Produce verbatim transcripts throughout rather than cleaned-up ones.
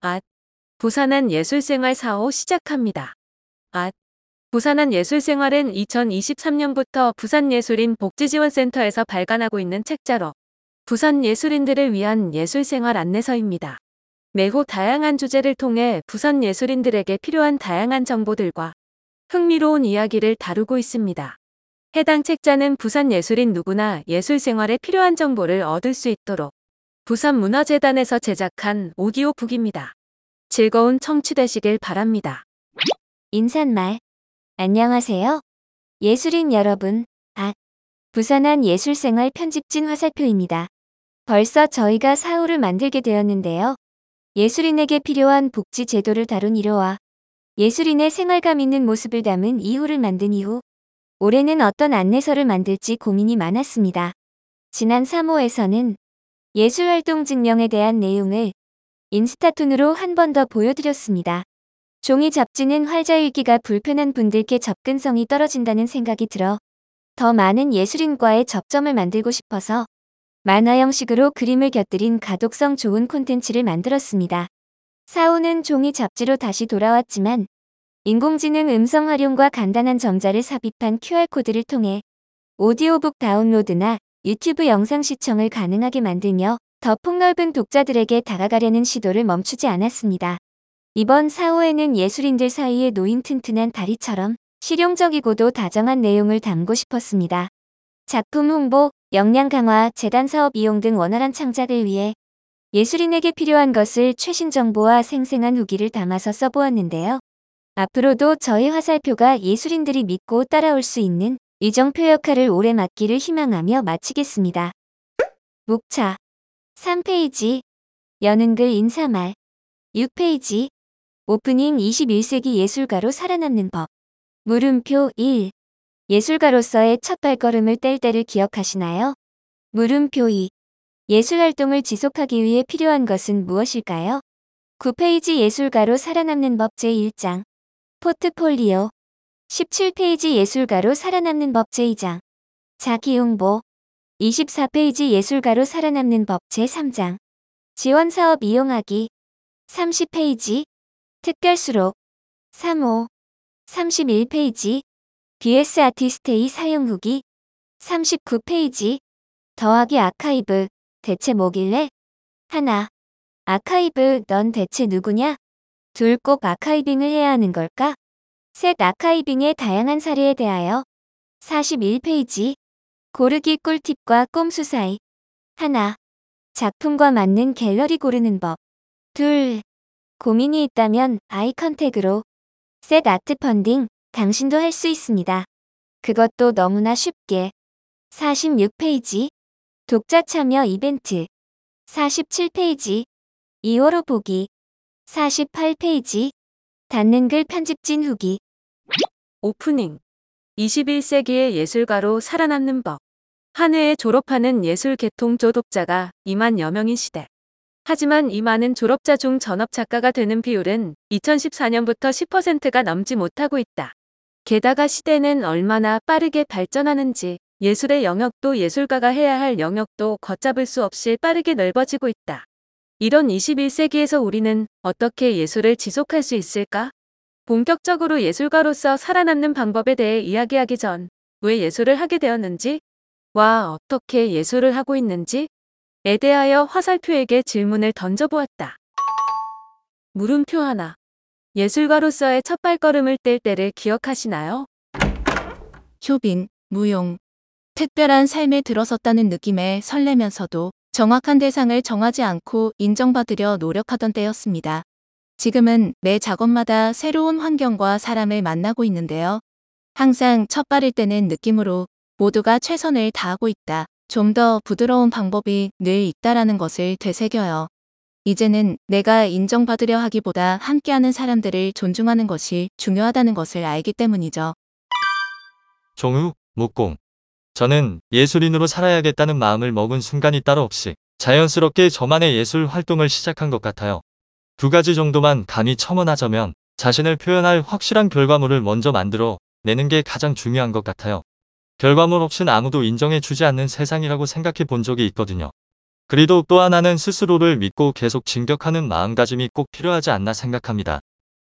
앗. 부산한 예술생활 사 호 시작합니다. 앗. 부산한 예술생활은 이천이십삼 년부터 부산예술인 복지지원센터에서 발간하고 있는 책자로 부산 예술인들을 위한 예술생활 안내서입니다. 매호 다양한 주제를 통해 부산 예술인들에게 필요한 다양한 정보들과 흥미로운 이야기를 다루고 있습니다. 해당 책자는 부산 예술인 누구나 예술생활에 필요한 정보를 얻을 수 있도록 부산문화재단에서 제작한 오디오북입니다. 즐거운 청취되시길 바랍니다. 인사말. 안녕하세요. 예술인 여러분. 아, 부산한 예술생활 편집진 화살표입니다. 벌써 저희가 사 호를 만들게 되었는데요. 예술인에게 필요한 복지 제도를 다룬 일 호와 예술인의 생활감 있는 모습을 담은 이 호를 만든 이후 올해는 어떤 안내서를 만들지 고민이 많았습니다. 지난 삼 호에서는 예술활동 증명에 대한 내용을 인스타톤으로 한 번 더 보여드렸습니다. 종이 잡지는 활자 읽기가 불편한 분들께 접근성이 떨어진다는 생각이 들어 더 많은 예술인과의 접점을 만들고 싶어서 만화 형식으로 그림을 곁들인 가독성 좋은 콘텐츠를 만들었습니다. 사 호는 종이 잡지로 다시 돌아왔지만 인공지능 음성 활용과 간단한 점자를 삽입한 큐알코드를 통해 오디오북 다운로드나 유튜브 영상 시청을 가능하게 만들며 더 폭넓은 독자들에게 다가가려는 시도를 멈추지 않았습니다. 이번 사 호에는 예술인들 사이에 놓인 튼튼한 다리처럼 실용적이고도 다정한 내용을 담고 싶었습니다. 작품 홍보, 역량 강화, 재단 사업 이용 등 원활한 창작을 위해 예술인에게 필요한 것을 최신 정보와 생생한 후기를 담아서 써보았는데요. 앞으로도 저희 화살표가 예술인들이 믿고 따라올 수 있는 이정표 역할을 오래 맡기를 희망하며 마치겠습니다. 목차 삼 페이지 여는 글 인사말 육 페이지 오프닝 이십일 세기 예술가로 살아남는 법 물음표 일. 예술가로서의 첫 발걸음을 뗄 때를 기억하시나요? 물음표 이. 예술활동을 지속하기 위해 필요한 것은 무엇일까요? 구 페이지 예술가로 살아남는 법 제일 장 포트폴리오 십칠 페이지 예술가로 살아남는 법 제이 장 자기홍보 이십사 페이지 예술가로 살아남는 법 제삼 장 지원사업 이용하기 삼십 페이지 특별수록 삼 호 삼십일 페이지 비에스 아티스트의 사용 후기 삼십구 페이지 더하기 아카이브 대체 뭐길래? 하나. 아카이브 넌 대체 누구냐? 둘. 꼭 아카이빙을 해야 하는 걸까? 셋. 아카이빙의 다양한 사례에 대하여 사십일 페이지 고르기 꿀팁과 꼼수 사이 하나. 작품과 맞는 갤러리 고르는 법 둘. 고민이 있다면 아이 컨택으로 셋. 아트 펀딩 당신도 할 수 있습니다. 그것도 너무나 쉽게 사십육 페이지 독자 참여 이벤트 사십칠 페이지 이 호로 보기 사십팔 페이지 닫는 글 편집진 후기 오프닝 이십일 세기의 예술가로 살아남는 법 한 해에 졸업하는 예술 계통조 독자가 이만여 명인 시대. 하지만 이 많은 졸업자 중 전업 작가가 되는 비율은 이천십사 년부터 십 퍼센트가 넘지 못하고 있다. 게다가 시대는 얼마나 빠르게 발전하는지 예술의 영역도 예술가가 해야 할 영역도 걷잡을 수 없이 빠르게 넓어지고 있다. 이런 이십일 세기에서 우리는 어떻게 예술을 지속할 수 있을까? 본격적으로 예술가로서 살아남는 방법에 대해 이야기하기 전 왜 예술을 하게 되었는지, 와 어떻게 예술을 하고 있는지 에 대하여 화살표에게 질문을 던져보았다. 물음표 하나. 예술가로서의 첫 발걸음을 뗄 때를 기억하시나요? 효빈, 무용. 특별한 삶에 들어섰다는 느낌에 설레면서도 정확한 대상을 정하지 않고 인정받으려 노력하던 때였습니다. 지금은 매 작업마다 새로운 환경과 사람을 만나고 있는데요. 항상 첫 발을 떼는 느낌으로 모두가 최선을 다하고 있다. 좀 더 부드러운 방법이 늘 있다라는 것을 되새겨요. 이제는 내가 인정받으려 하기보다 함께하는 사람들을 존중하는 것이 중요하다는 것을 알기 때문이죠. 종우, 목공. 저는 예술인으로 살아야겠다는 마음을 먹은 순간이 따로 없이 자연스럽게 저만의 예술 활동을 시작한 것 같아요. 두 가지 정도만 감히 첨언하자면 자신을 표현할 확실한 결과물을 먼저 만들어 내는 게 가장 중요한 것 같아요. 결과물 없이는 아무도 인정해 주지 않는 세상이라고 생각해 본 적이 있거든요. 그리고 또 하나는 스스로를 믿고 계속 진격하는 마음가짐이 꼭 필요하지 않나 생각합니다.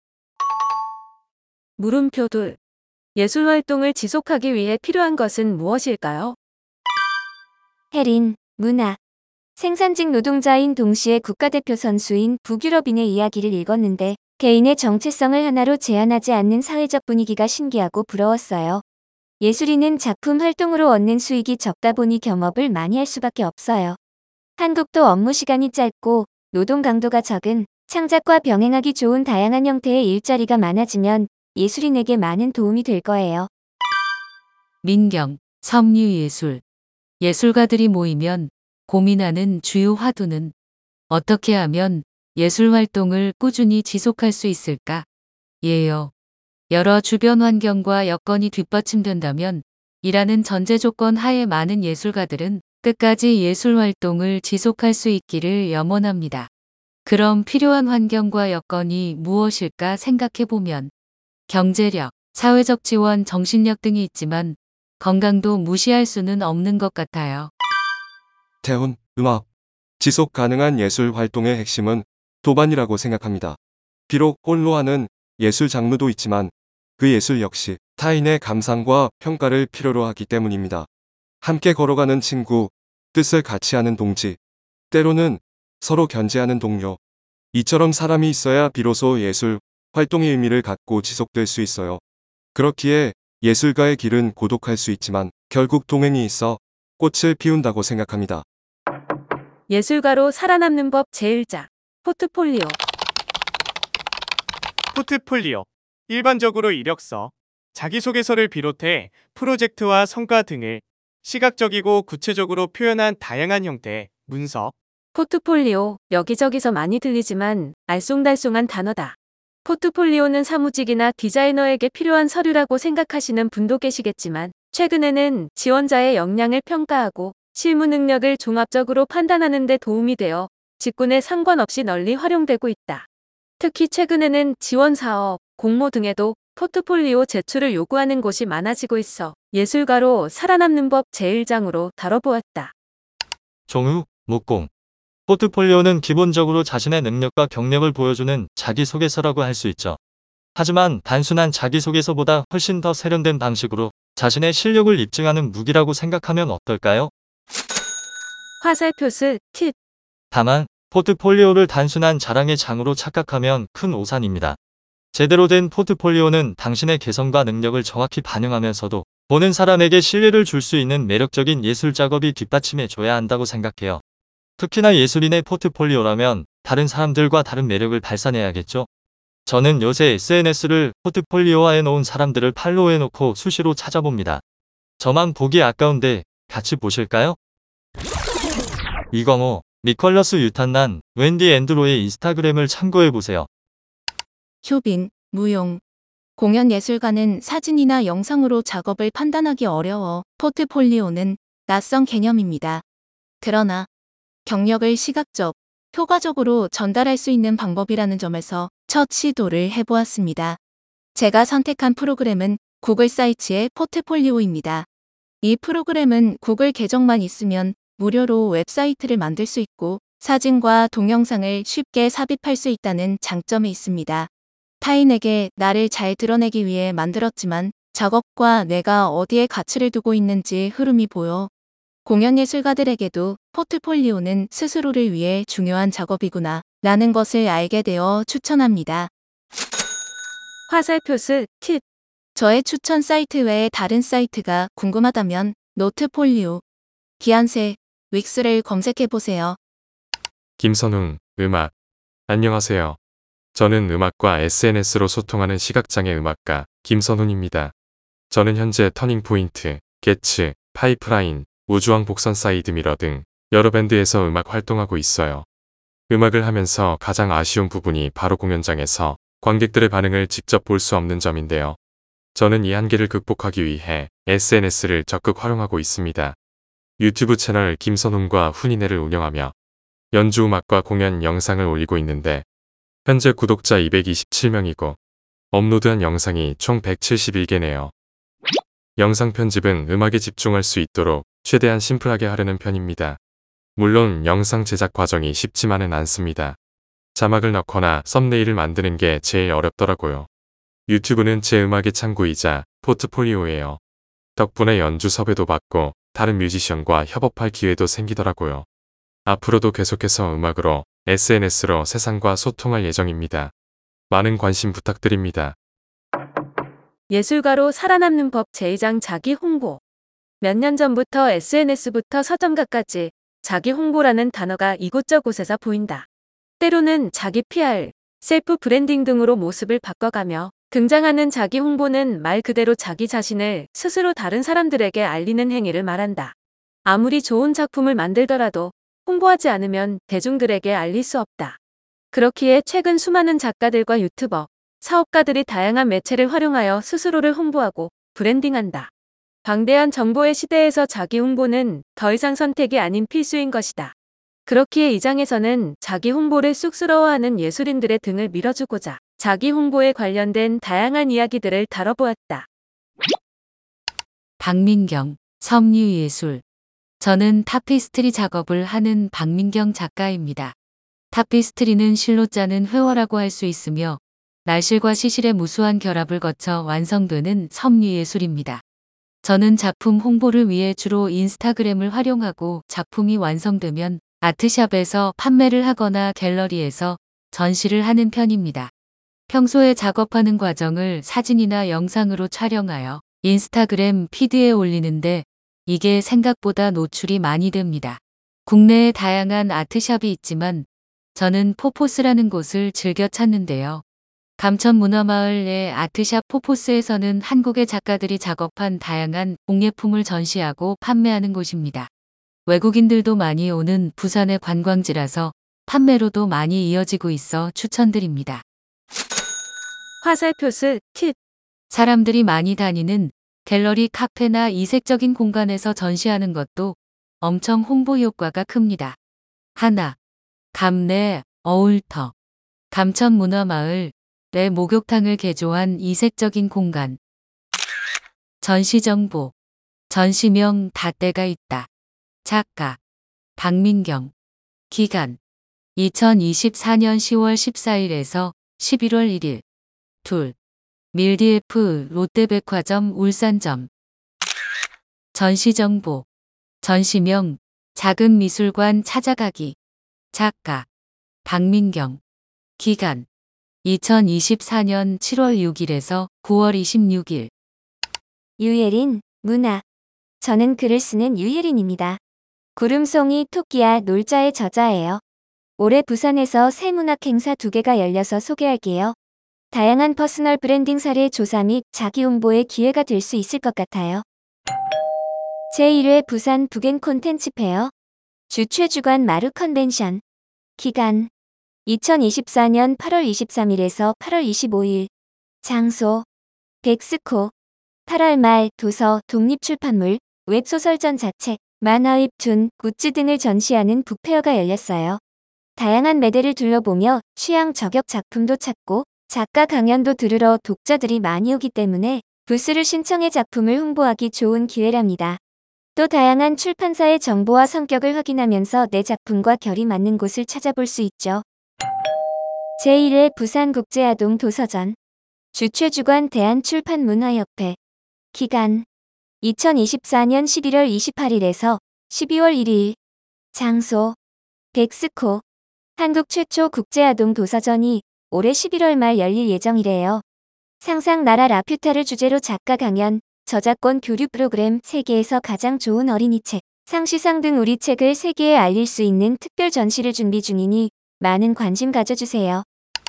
물음표 둘. 예술 활동을 지속하기 위해 필요한 것은 무엇일까요? 혜린, 문화. 생산직 노동자인 동시에 국가대표 선수인 북유럽인의 이야기를 읽었는데 개인의 정체성을 하나로 제한하지 않는 사회적 분위기가 신기하고 부러웠어요. 예술인은 작품 활동으로 얻는 수익이 적다 보니 경업을 많이 할 수밖에 없어요. 한국도 업무 시간이 짧고 노동 강도가 적은 창작과 병행하기 좋은 다양한 형태의 일자리가 많아지면 예술인에게 많은 도움이 될 거예요. 민경, 섬유예술. 예술가들이 모이면 고민하는 주요 화두는 어떻게 하면 예술 활동을 꾸준히 지속할 수 있을까? 예요. 여러 주변 환경과 여건이 뒷받침된다면 이라는 전제 조건 하에 많은 예술가들은 끝까지 예술 활동을 지속할 수 있기를 염원합니다. 그럼 필요한 환경과 여건이 무엇일까 생각해 보면 경제력, 사회적 지원, 정신력 등이 있지만 건강도 무시할 수는 없는 것 같아요. 태훈, 음악. 지속 가능한 예술 활동의 핵심은 도반이라고 생각합니다. 비록 홀로 하는 예술 장르도 있지만 그 예술 역시 타인의 감상과 평가를 필요로 하기 때문입니다. 함께 걸어가는 친구, 뜻을 같이 하는 동지, 때로는 서로 견제하는 동료. 이처럼 사람이 있어야 비로소 예술 활동의 의미를 갖고 지속될 수 있어요. 그렇기에 예술가의 길은 고독할 수 있지만 결국 동행이 있어 꽃을 피운다고 생각합니다. 예술가로 살아남는 법 제일 장. 포트폴리오. 포트폴리오. 일반적으로 이력서, 자기소개서를 비롯해 프로젝트와 성과 등을 시각적이고 구체적으로 표현한 다양한 형태의 문서. 포트폴리오. 여기저기서 많이 들리지만 알쏭달쏭한 단어다. 포트폴리오는 사무직이나 디자이너에게 필요한 서류라고 생각하시는 분도 계시겠지만 최근에는 지원자의 역량을 평가하고 실무 능력을 종합적으로 판단하는 데 도움이 되어 직군에 상관없이 널리 활용되고 있다. 특히 최근에는 지원 사업, 공모 등에도 포트폴리오 제출을 요구하는 곳이 많아지고 있어 예술가로 살아남는 법 제일 장으로 다뤄보았다. 종우, 목공. 포트폴리오는 기본적으로 자신의 능력과 경력을 보여주는 자기소개서라고 할 수 있죠. 하지만 단순한 자기소개서보다 훨씬 더 세련된 방식으로 자신의 실력을 입증하는 무기라고 생각하면 어떨까요? 화살표스 팁. 다만 포트폴리오를 단순한 자랑의 장으로 착각하면 큰 오산입니다. 제대로 된 포트폴리오는 당신의 개성과 능력을 정확히 반영하면서도 보는 사람에게 신뢰를 줄 수 있는 매력적인 예술 작업이 뒷받침해 줘야 한다고 생각해요. 특히나 예술인의 포트폴리오라면 다른 사람들과 다른 매력을 발산해야겠죠. 저는 요새 에스엔에스를 포트폴리오화해 놓은 사람들을 팔로우해 놓고 수시로 찾아봅니다. 저만 보기 아까운데 같이 보실까요? 이광호, 니컬러스 유탄난, 웬디 앤드로의 인스타그램을 참고해보세요. 효빈, 무용. 공연 예술가는 사진이나 영상으로 작업을 판단하기 어려워 포트폴리오는 낯선 개념입니다. 그러나 경력을 시각적, 효과적으로 전달할 수 있는 방법이라는 점에서 첫 시도를 해보았습니다. 제가 선택한 프로그램은 구글 사이트의 포트폴리오입니다. 이 프로그램은 구글 계정만 있으면 무료로 웹사이트를 만들 수 있고 사진과 동영상을 쉽게 삽입할 수 있다는 장점이 있습니다. 타인에게 나를 잘 드러내기 위해 만들었지만 작업과 내가 어디에 가치를 두고 있는지 흐름이 보여 공연 예술가들에게도 포트폴리오는 스스로를 위해 중요한 작업이구나 라는 것을 알게 되어 추천합니다. 화살표스 팁. 저의 추천 사이트 외에 다른 사이트가 궁금하다면 노트폴리오, 기안새, 윅스를 검색해보세요. 김선웅, 음악. 안녕하세요. 저는 음악과 에스엔에스로 소통하는 시각장애 음악가 김선훈입니다. 저는 현재 터닝포인트, 게츠, 파이프라인, 우주왕 복선 사이드미러 등 여러 밴드에서 음악 활동하고 있어요. 음악을 하면서 가장 아쉬운 부분이 바로 공연장에서 관객들의 반응을 직접 볼 수 없는 점인데요. 저는 이 한계를 극복하기 위해 에스엔에스를 적극 활용하고 있습니다. 유튜브 채널 김선훈과 훈이네를 운영하며 연주 음악과 공연 영상을 올리고 있는데 현재 구독자 이백이십칠 명이고 업로드한 영상이 총 백칠십일 개네요. 영상 편집은 음악에 집중할 수 있도록 최대한 심플하게 하려는 편입니다. 물론 영상 제작 과정이 쉽지만은 않습니다. 자막을 넣거나 썸네일을 만드는 게 제일 어렵더라고요. 유튜브는 제 음악의 창구이자 포트폴리오예요. 덕분에 연주 섭외도 받고 다른 뮤지션과 협업할 기회도 생기더라고요. 앞으로도 계속해서 음악으로 에스엔에스로 세상과 소통할 예정입니다. 많은 관심 부탁드립니다. 예술가로 살아남는 법 제이 장 자기 홍보. 몇 년 전부터 에스엔에스부터 서점가까지 자기 홍보라는 단어가 이곳저곳에서 보인다. 때로는 자기 피알, 셀프 브랜딩 등으로 모습을 바꿔가며 등장하는 자기 홍보는 말 그대로 자기 자신을 스스로 다른 사람들에게 알리는 행위를 말한다. 아무리 좋은 작품을 만들더라도 홍보하지 않으면 대중들에게 알릴 수 없다. 그렇기에 최근 수많은 작가들과 유튜버, 사업가들이 다양한 매체를 활용하여 스스로를 홍보하고 브랜딩한다. 방대한 정보의 시대에서 자기 홍보는 더 이상 선택이 아닌 필수인 것이다. 그렇기에 이 장에서는 자기 홍보를 쑥스러워하는 예술인들의 등을 밀어주고자 자기 홍보에 관련된 다양한 이야기들을 다뤄보았다. 박민경, 섬유예술. 저는 타피스트리 작업을 하는 박민경 작가입니다. 타피스트리는 실로 짜는 회화라고 할 수 있으며 날실과 시실의 무수한 결합을 거쳐 완성되는 섬유예술입니다. 저는 작품 홍보를 위해 주로 인스타그램을 활용하고 작품이 완성되면 아트샵에서 판매를 하거나 갤러리에서 전시를 하는 편입니다. 평소에 작업하는 과정을 사진이나 영상으로 촬영하여 인스타그램 피드에 올리는데 이게 생각보다 노출이 많이 됩니다. 국내에 다양한 아트샵이 있지만 저는 포포스라는 곳을 즐겨 찾는데요. 감천문화마을의 아트샵 포포스에서는 한국의 작가들이 작업한 다양한 공예품을 전시하고 판매하는 곳입니다. 외국인들도 많이 오는 부산의 관광지라서 판매로도 많이 이어지고 있어 추천드립니다. 화살표스 팁. 사람들이 많이 다니는 갤러리, 카페나 이색적인 공간에서 전시하는 것도 엄청 홍보 효과가 큽니다. 하나. 감내 어울터. 감천문화마을 내 목욕탕을 개조한 이색적인 공간. 전시 정보. 전시명 닷대가 있다. 작가 박민경. 기간 이천이십사 년 시월 십사일에서 십일월 일일. 둘. 밀디에프 롯데백화점 울산점. 전시 정보. 전시명 작은 미술관 찾아가기. 작가 박민경. 기간 이천이십사 년 칠월 육일에서 구월 이십육일. 유예린, 문화. 저는 글을 쓰는 유예린입니다. 구름송이 토끼야 놀자의 저자예요. 올해 부산에서 새 문학 행사 두 개가 열려서 소개할게요. 다양한 퍼스널 브랜딩 사례 조사 및 자기 홍보의 기회가 될 수 있을 것 같아요. 제일 회 부산 북앤 콘텐츠 페어. 주최주관 마루 컨벤션. 기간 이천이십사 년 팔월 이십삼일에서 팔월 이십오일. 장소 백스코. 팔월 말 도서, 독립출판물, 웹소설 전자책, 만화 웹툰, 굿즈 등을 전시하는 북페어가 열렸어요. 다양한 매대를 둘러보며 취향 저격 작품도 찾고 작가 강연도 들으러 독자들이 많이 오기 때문에 부스를 신청해 작품을 홍보하기 좋은 기회랍니다. 또 다양한 출판사의 정보와 성격을 확인하면서 내 작품과 결이 맞는 곳을 찾아볼 수 있죠. 제일 회 부산국제아동 도서전. 주최주관 대한출판문화협회. 기간 이천이십사 년 십일월 이십팔일에서 십이월 일일. 장소 백스코. 한국 최초 국제아동 도서전이 올해 십일월 말 열릴 예정이래요. 상상나라 라퓨타를 주제로 작가 강연, 저작권 교류 프로그램, 세계에서 가장 좋은 어린이 책, 상시상 등 우리 책을 세계에 알릴 수 있는 특별 전시를 준비 중이니 많은 관심 가져주세요.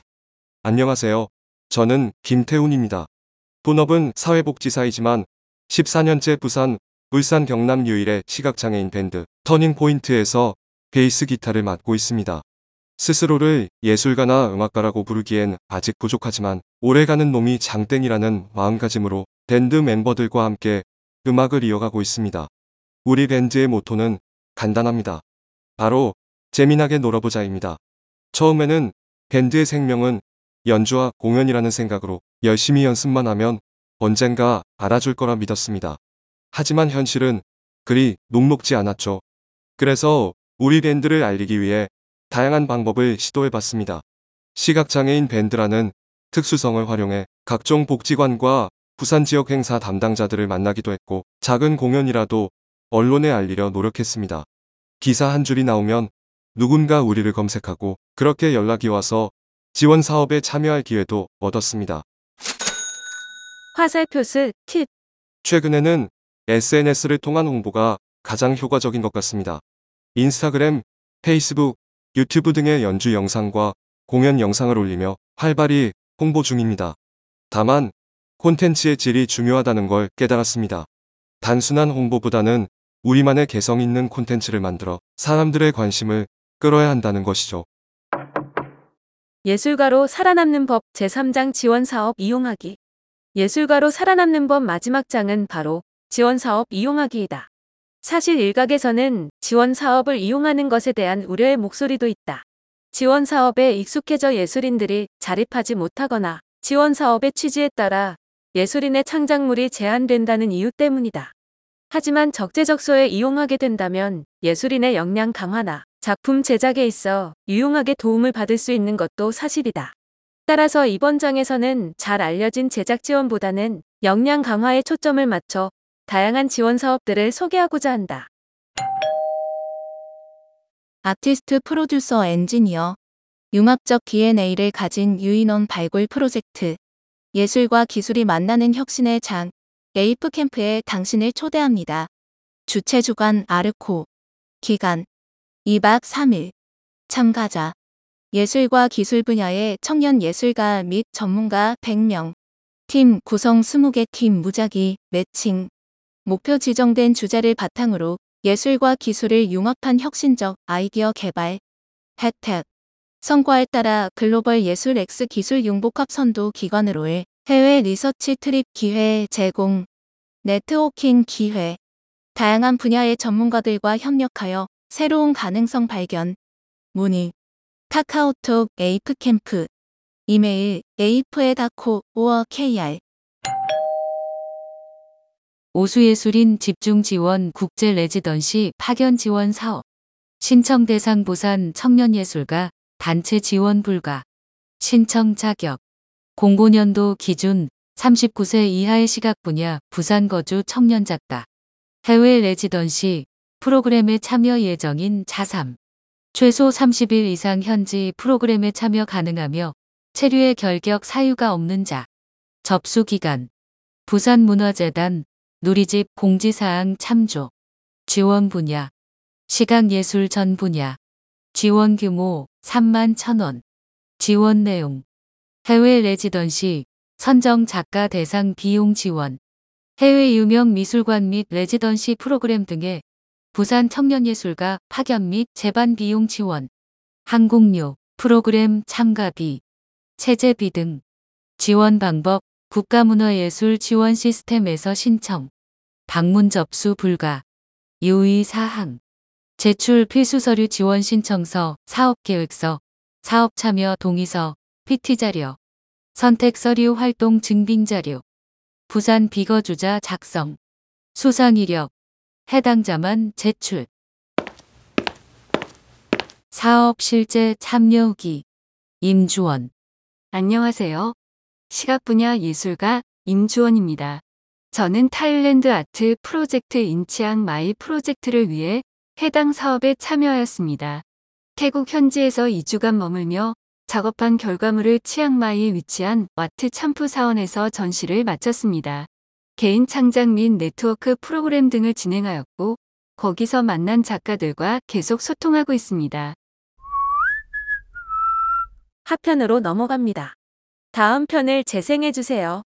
안녕하세요. 저는 김태훈입니다. 본업은 사회복지사이지만 십사 년째 부산, 울산 경남 유일의 시각장애인 밴드 터닝포인트에서 베이스 기타를 맡고 있습니다. 스스로를 예술가나 음악가라고 부르기엔 아직 부족하지만 오래가는 놈이 장땡이라는 마음가짐으로 밴드 멤버들과 함께 음악을 이어가고 있습니다. 우리 밴드의 모토는 간단합니다. 바로 재미나게 놀아보자입니다. 처음에는 밴드의 생명은 연주와 공연이라는 생각으로 열심히 연습만 하면 언젠가 알아줄 거라 믿었습니다. 하지만 현실은 그리 녹록지 않았죠. 그래서 우리 밴드를 알리기 위해 다양한 방법을 시도해봤습니다. 시각장애인 밴드라는 특수성을 활용해 각종 복지관과 부산 지역 행사 담당자들을 만나기도 했고 작은 공연이라도 언론에 알리려 노력했습니다. 기사 한 줄이 나오면 누군가 우리를 검색하고 그렇게 연락이 와서 지원 사업에 참여할 기회도 얻었습니다. 화살표스 팁. 최근에는 에스엔에스를 통한 홍보가 가장 효과적인 것 같습니다. 인스타그램, 페이스북, 유튜브 등의 연주 영상과 공연 영상을 올리며 활발히 홍보 중입니다. 다만 콘텐츠의 질이 중요하다는 걸 깨달았습니다. 단순한 홍보보다는 우리만의 개성 있는 콘텐츠를 만들어 사람들의 관심을 끌어야 한다는 것이죠. 예술가로 살아남는 법 제삼 장 지원사업 이용하기. 예술가로 살아남는 법 마지막 장은 바로 지원사업 이용하기이다. 사실 일각에서는 지원사업을 이용하는 것에 대한 우려의 목소리도 있다. 지원사업에 익숙해져 예술인들이 자립하지 못하거나 지원사업의 취지에 따라 예술인의 창작물이 제한된다는 이유 때문이다. 하지만 적재적소에 이용하게 된다면 예술인의 역량 강화나 작품 제작에 있어 유용하게 도움을 받을 수 있는 것도 사실이다. 따라서 이번 장에서는 잘 알려진 제작 지원보다는 역량 강화에 초점을 맞춰 다양한 지원 사업들을 소개하고자 한다. 아티스트 프로듀서 엔지니어, 융합적 디엔에이를 가진 유인원 발굴 프로젝트, 예술과 기술이 만나는 혁신의 장, 에이프 캠프에 당신을 초대합니다. 주최 주간 아르코, 기간 이 박 삼 일, 참가자, 예술과 기술 분야의 청년 예술가 및 전문가 백 명, 팀 구성 이십 개 팀 무작위, 매칭, 목표 지정된 주제를 바탕으로 예술과 기술을 융합한 혁신적 아이디어 개발, 혜택, 성과에 따라 글로벌 예술 X 기술 융복합 선도 기관으로의 해외 리서치 트립 기회 제공, 네트워킹 기회, 다양한 분야의 전문가들과 협력하여 새로운 가능성 발견, 문의, 카카오톡 에이프 캠프, 이메일 에이프에 닷코 오어 케이알. 오수예술인 집중지원 국제 레지던시 파견 지원 사업. 신청 대상 부산 청년예술가 단체 지원 불가. 신청 자격. 공고 년도 기준 삼십구 세 이하의 시각 분야 부산 거주 청년 작가. 해외 레지던시 프로그램에 참여 예정인 자삼. 최소 삼십 일 이상 현지 프로그램에 참여 가능하며 체류의 결격 사유가 없는 자. 접수 기간. 부산문화재단 누리집 공지사항 참조. 지원 분야. 시각예술 전 분야. 지원 규모 삼만 천 원. 지원 내용. 해외 레지던시 선정 작가 대상 비용 지원. 해외 유명 미술관 및 레지던시 프로그램 등의 부산 청년예술가 파견 및 재반 비용 지원. 항공료, 프로그램 참가비, 체제비 등. 지원 방법. 국가문화예술 지원 시스템에서 신청. 방문 접수 불가. 유의 사항. 제출 필수 서류 지원 신청서, 사업계획서, 사업참여 동의서, 피티자료, 선택 서류 활동 증빙 자료, 부산 비거주자 작성, 수상 이력, 해당자만 제출. 사업 실제 참여 후기. 임주원. 안녕하세요. 시각 분야 예술가 임주원입니다. 저는 타일랜드 아트 프로젝트 인치앙 마이 프로젝트를 위해 해당 사업에 참여하였습니다. 태국 현지에서 이 주간 머물며 작업한 결과물을 치앙마이에 위치한 와트 참프 사원에서 전시를 마쳤습니다. 개인 창작 및 네트워크 프로그램 등을 진행하였고 거기서 만난 작가들과 계속 소통하고 있습니다. 하편으로 넘어갑니다. 다음 편을 재생해주세요.